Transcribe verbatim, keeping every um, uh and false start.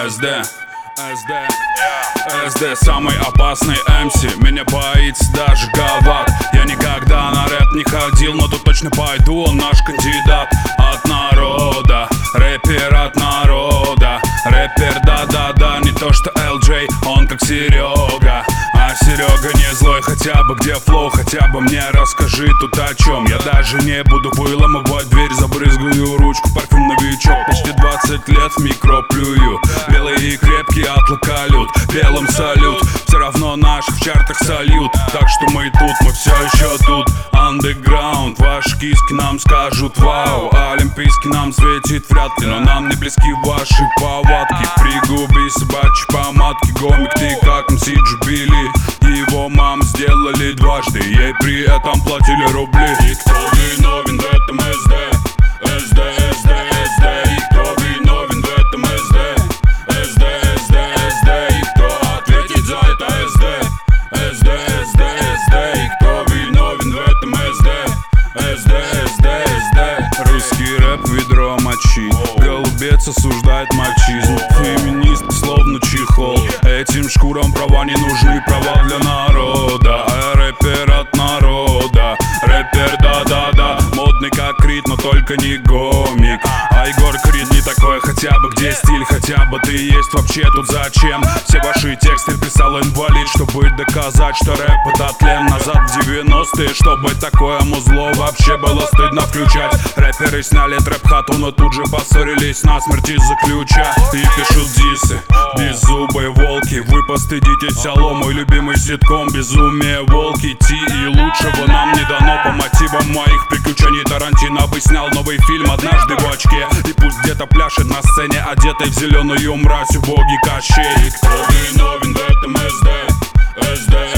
эс дэ, эс дэ, эс дэ самый опасный эм си. Меня боится даже Гават. Я никогда на рэп не ходил, но тут точно пойду, он наш кандидат. От народа, рэпер от народа. Рэпер да-да-да, не то что эл джей, он как Серега. А Серега не злой, хотя бы где флоу, хотя бы мне расскажи тут о чем. Я даже не буду выламывать дверь, забрызгаю ручку, парфюм новичок. Почти двадцать лет в микро плюю, белый и крепкий отлокалют, белым салют, все равно наших в чартах сольют. Так что мы тут, мы все еще тут. Андеграунд, ваши киски нам скажут вау. Олимпийский нам светит вряд ли, но нам не близки ваши повадки. Пригуби собачьи помадки, гомик ты как эм си Джубили. Его мам сделали дважды, ей при этом платили рубли. И кто виновен в этом эс дэ? эс дэ, эс дэ, эс дэ. И кто виновен в этом эс дэ? эс дэ, эс дэ, эс дэ. И кто ответит за это эс дэ? эс дэ, эс дэ, эс дэ. И кто виновен в этом эс дэ? эс дэ, эс дэ, эс дэ. Русский рэп ведро мочи, голубец осуждает мальчизм. Феминист словно чехол, этим шкурам права не нужны, права для народа. А рэпер от народа, рэпер да-да-да. Модный как Крид, но только не гомик. А Егор Крид не такой, хотя бы где стиль, хотя бы ты есть вообще тут зачем? Все ваши тексты писал инвалид, чтобы доказать, что рэп это тлен. Назад в девяностые, чтобы такое музло вообще было стыдно включать. Рэперы сняли трэп-хату, но тут же поссорились насмерть из-за ключа. И пишут дисы, беззубые волки. Вы постыдитесь, алло, мой любимый ситком. Безумие, волки, ти и лучшего нам не дано. По мотивам моих приключений Тарантино бы снял новый фильм однажды в очке. И пусть где-то пляшет на сцене, одетый в зеленую мразь убогий Кощей. И кто виновен в этом эс дэ? эс дэ